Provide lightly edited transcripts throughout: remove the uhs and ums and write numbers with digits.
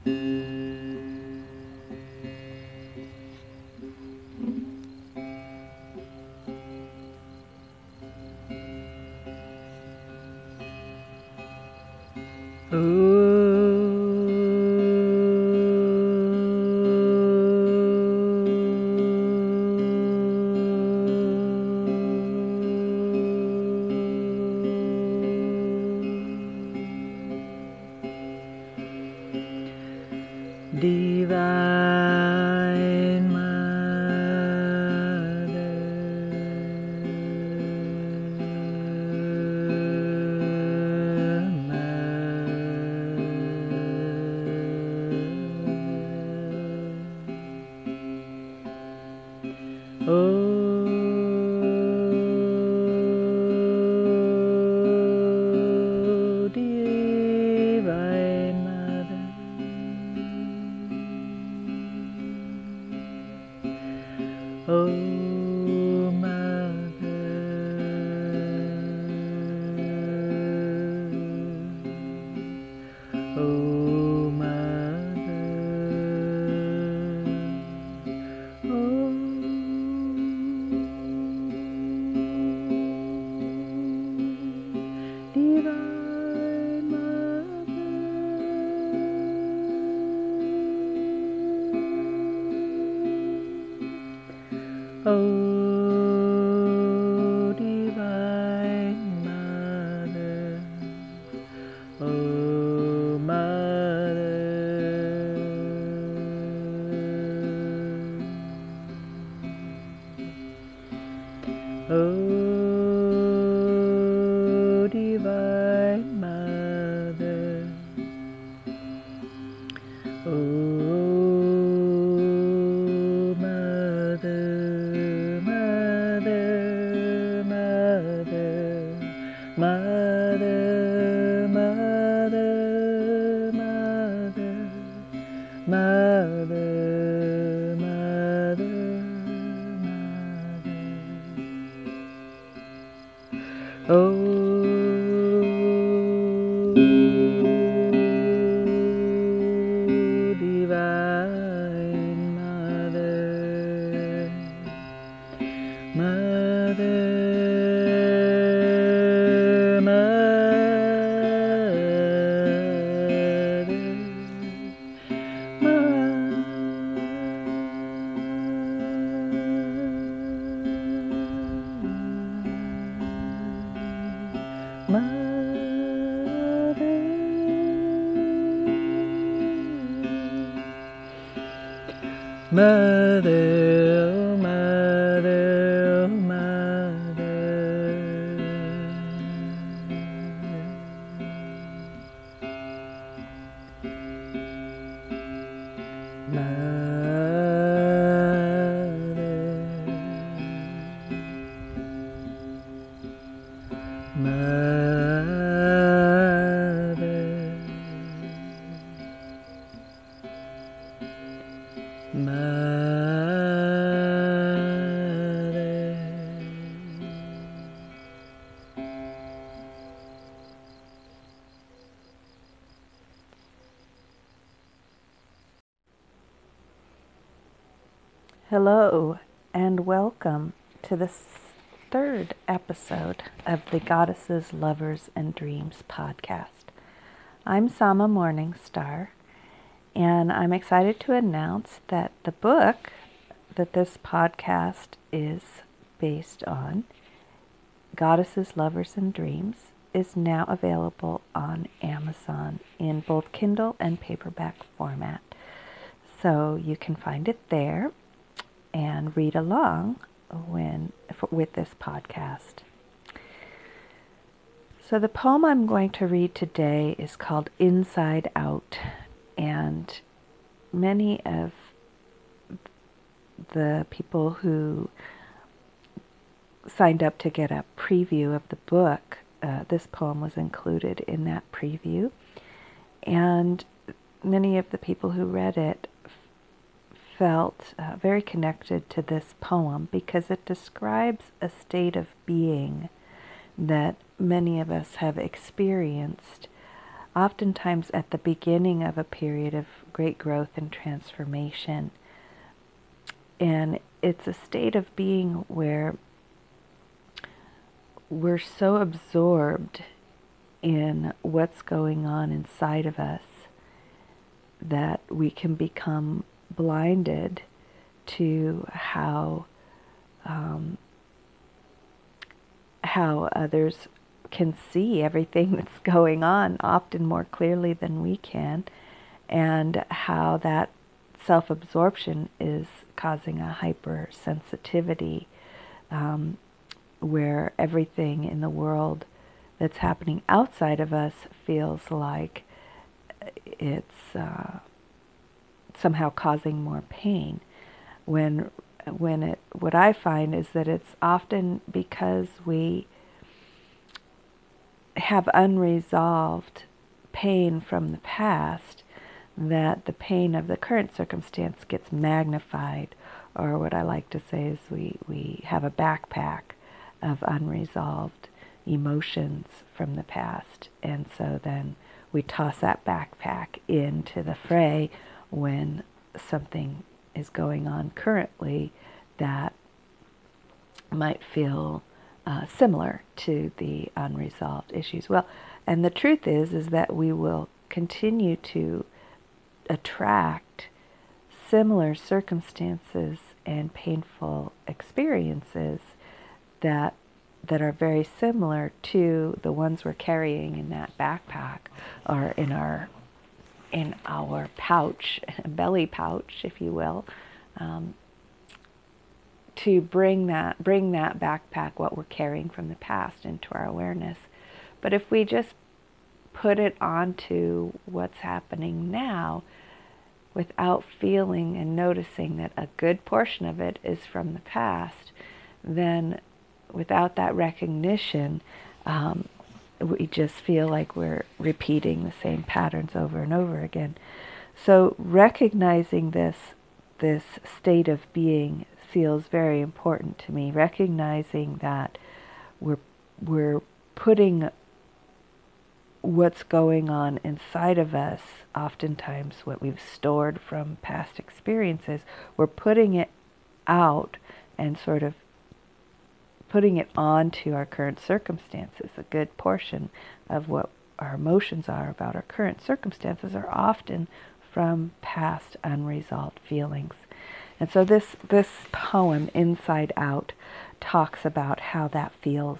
Divine Mother, oh, Divine Mother. Oh, Mother, oh, Mother, oh, Divine Mother, oh, Divine Mother, oh, Mother, oh, Divine Mother, oh, Mother, Mother, Mother, Mother, Mother, Mother, Mother, Mother, Mother, oh, Divine Mother, Mother, Mother, oh, Mother, oh, Mother, Hello, and welcome to the third episode of the Goddesses, Lovers, and Dreams podcast. I'm Sama Morningstar, and I'm excited to announce that the book that this podcast is based on, Goddesses, Lovers, and Dreams, is now available on Amazon in both Kindle and paperback format. So you can find it there and read along with this podcast. So the poem I'm going to read today is called Inside Out, and many of the people who signed up to get a preview of the book, this poem was included in that preview, and many of the people who read it felt very connected to this poem because it describes a state of being that many of us have experienced oftentimes at the beginning of a period of great growth and transformation. And it's a state of being where we're so absorbed in what's going on inside of us that we can become blinded to how others can see everything that's going on, often more clearly than we can, and how that self-absorption is causing a hypersensitivity, where everything in the world that's happening outside of us feels like it's somehow causing more pain. What I find is that it's often because we have unresolved pain from the past that the pain of the current circumstance gets magnified, or what I like to say is we have a backpack of unresolved emotions from the past, and so then we toss that backpack into the fray when something is going on currently that might feel similar to the unresolved issues. Well, and the truth is that we will continue to attract similar circumstances and painful experiences that are very similar to the ones we're carrying in that backpack, or in our pouch, belly pouch, if you will, to bring that backpack, what we're carrying from the past, into our awareness. But if we just put it onto what's happening now, without feeling and noticing that a good portion of it is from the past, then without that recognition, we just feel like we're repeating the same patterns over and over again. So recognizing this state of being feels very important to me. Recognizing that we're putting what's going on inside of us, oftentimes what we've stored from past experiences, we're putting it out and sort of putting it onto our current circumstances. A good portion of what our emotions are about our current circumstances are often from past unresolved feelings. And so this poem, Inside Out, talks about how that feels.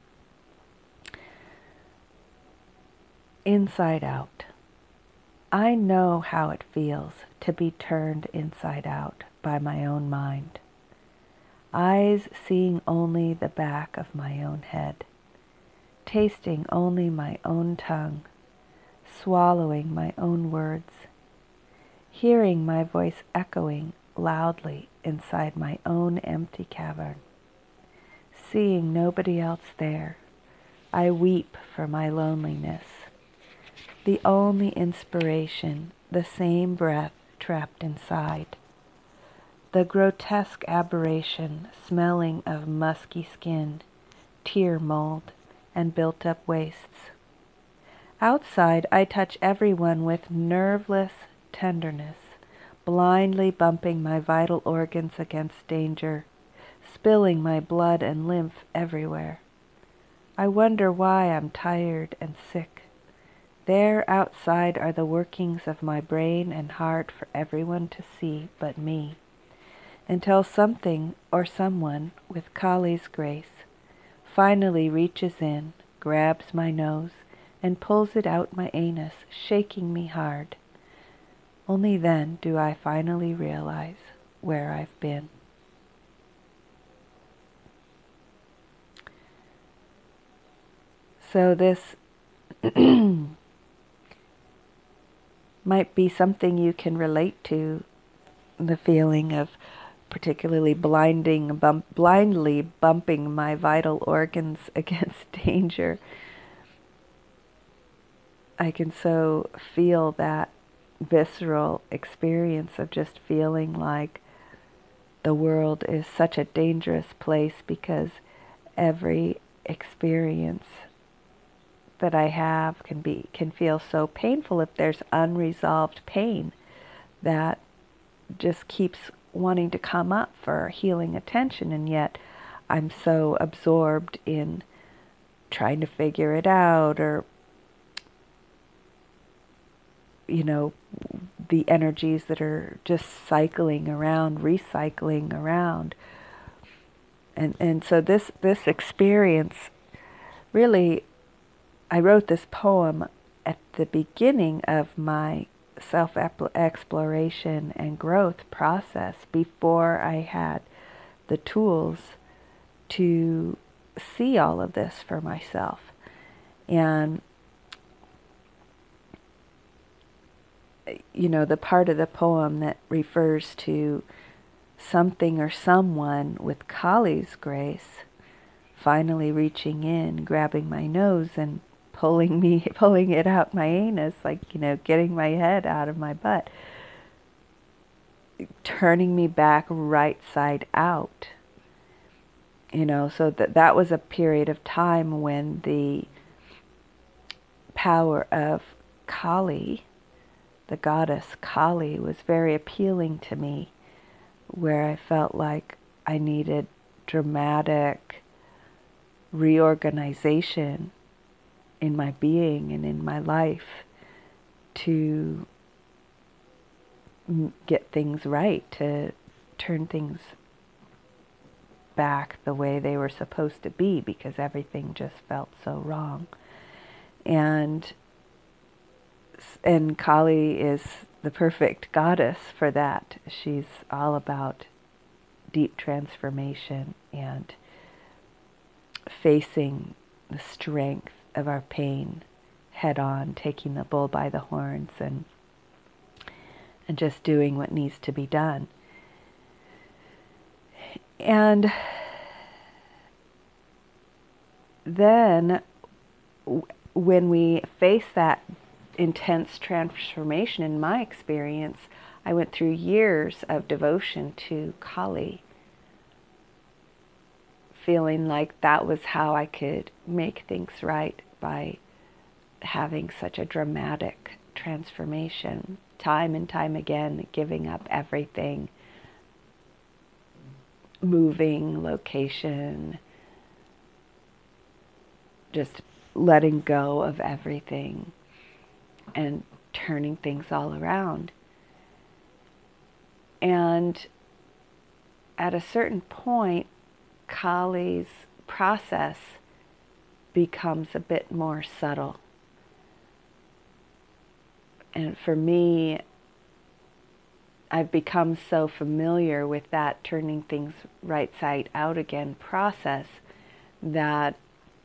Inside out. I know how it feels to be turned inside out by my own mind. Eyes seeing only the back of my own head, tasting only my own tongue, swallowing my own words, hearing my voice echoing loudly inside my own empty cavern, seeing nobody else there. I weep for my loneliness. The only inspiration, the same breath trapped inside. The grotesque aberration, smelling of musky skin, tear mold, and built-up wastes. Outside, I touch everyone with nerveless tenderness, blindly bumping my vital organs against danger, spilling my blood and lymph everywhere. I wonder why I'm tired and sick. There outside are the workings of my brain and heart for everyone to see but me, until something or someone with Kali's grace finally reaches in, grabs my nose, and pulls it out my anus, shaking me hard. Only then do I finally realize where I've been. So this might be something you can relate to, the feeling of particularly blindly bumping my vital organs against danger. I can so feel that visceral experience of just feeling like the world is such a dangerous place because every experience that I have can feel so painful if there's unresolved pain that just keeps wanting to come up for healing attention, and yet I'm so absorbed in trying to figure it out, or the energies that are just cycling around, recycling around. And so this experience, really, I wrote this poem at the beginning of my self-exploration and growth process, before I had the tools to see all of this for myself. And the part of the poem that refers to something or someone with Kali's grace finally reaching in, grabbing my nose and pulling it out my anus, like, getting my head out of my butt, turning me back right side out. So that was a period of time when the power of Kali, the goddess Kali, was very appealing to me, where I felt like I needed dramatic reorganization in my being and in my life to get things right, to turn things back the way they were supposed to be, because everything just felt so wrong. And Kali is the perfect goddess for that. She's all about deep transformation and facing the strength of our pain head on, taking the bull by the horns, and just doing what needs to be done. And then when we face that intense transformation, in my experience, I went through years of devotion to Kali, feeling like that was how I could make things right, by having such a dramatic transformation, time and time again, giving up everything, moving location, just letting go of everything and turning things all around. And at a certain point, Kali's process becomes a bit more subtle. And for me, I've become so familiar with that turning things right side out again process, that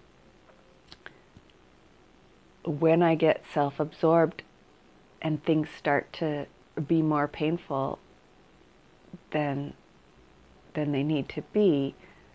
when I get self-absorbed and things start to be more painful than they need to be,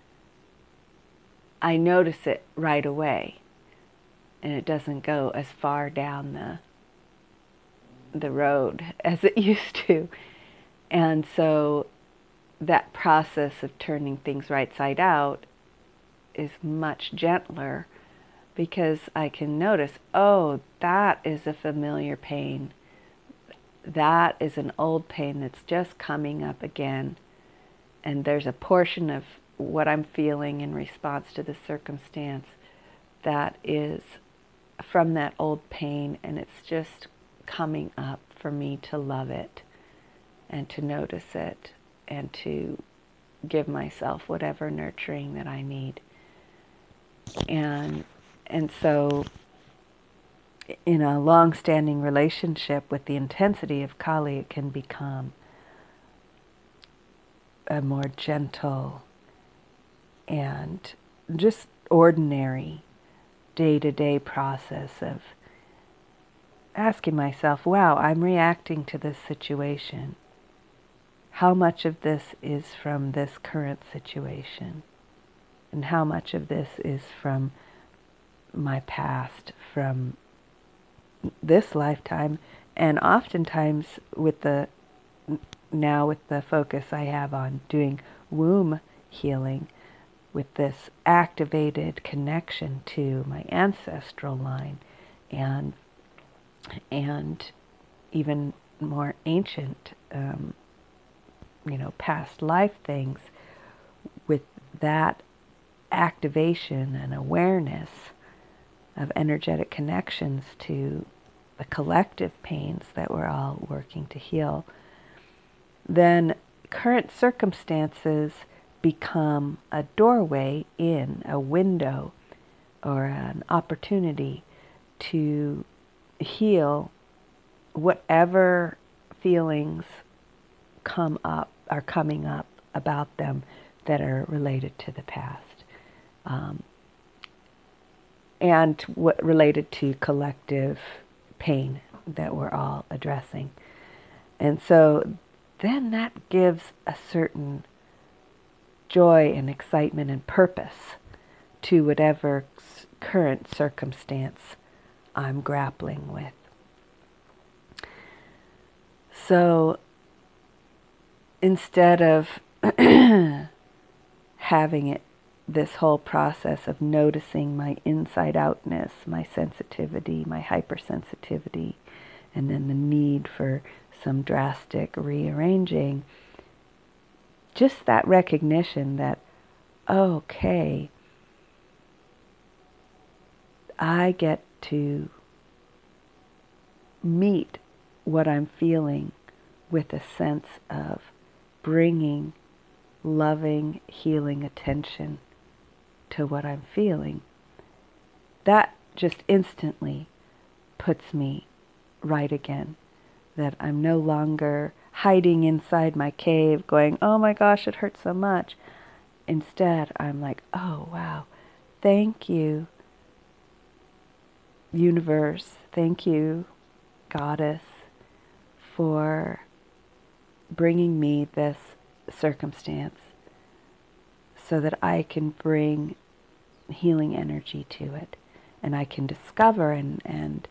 I notice it right away, and it doesn't go as far down the road as it used to. And so that process of turning things right side out is much gentler, because I can notice, oh, that is a familiar pain. That is an old pain that's just coming up again. And there's a portion of what I'm feeling in response to the circumstance that is from that old pain, and it's just coming up for me to love it and to notice it and to give myself whatever nurturing that I need. And so in a long-standing relationship with the intensity of Kali, it can become a more gentle and just ordinary day-to-day process of asking myself, wow, I'm reacting to this situation. How much of this is from this current situation? And how much of this is from my past, from this lifetime? And oftentimes with the focus I have on doing womb healing, with this activated connection to my ancestral line and even more ancient, past life things, with that activation and awareness of energetic connections to the collective pains that we're all working to heal, then current circumstances become a doorway in, a window, or an opportunity to heal whatever feelings are coming up about them that are related to the past, and what related to collective pain that we're all addressing. And so then that gives a certain joy and excitement and purpose to whatever current circumstance I'm grappling with. So instead of having this whole process of noticing my inside-outness, my sensitivity, my hypersensitivity, and then the need for some drastic rearranging, just that recognition that, okay, I get to meet what I'm feeling with a sense of bringing loving, healing attention to what I'm feeling. That just instantly puts me right again. That I'm no longer hiding inside my cave going, oh my gosh, it hurts so much. Instead, I'm like, oh wow, thank you, universe, thank you, goddess, for bringing me this circumstance so that I can bring healing energy to it, and I can discover and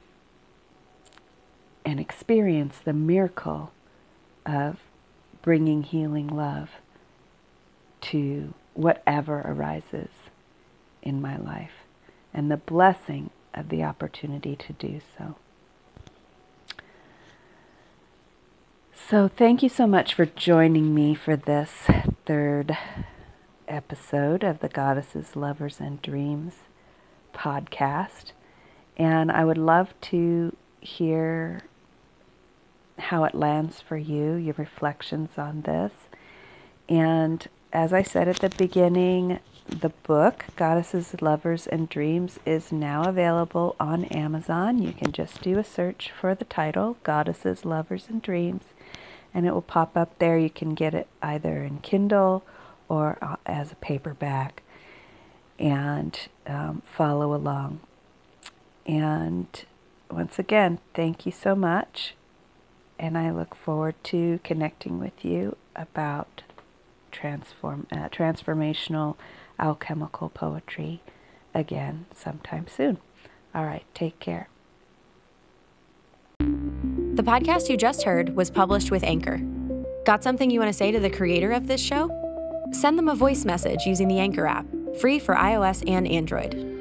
experience the miracle of bringing healing love to whatever arises in my life, and the blessing of the opportunity to do so. So thank you so much for joining me for this third episode of the Goddesses, Lovers, and Dreams podcast. And I would love to hear how it lands for you, your reflections on this. And as I said at the beginning, the book, Goddesses, Lovers, and Dreams, is now available on Amazon. You can just do a search for the title, Goddesses, Lovers, and Dreams, and it will pop up there. You can get it either in Kindle or as a paperback, and follow along. And once again, thank you so much, and I look forward to connecting with you about transformational alchemical poetry again sometime soon. All right, take care. The podcast you just heard was published with Anchor. Got something you want to say to the creator of this show? Send them a voice message using the Anchor app, free for iOS and Android.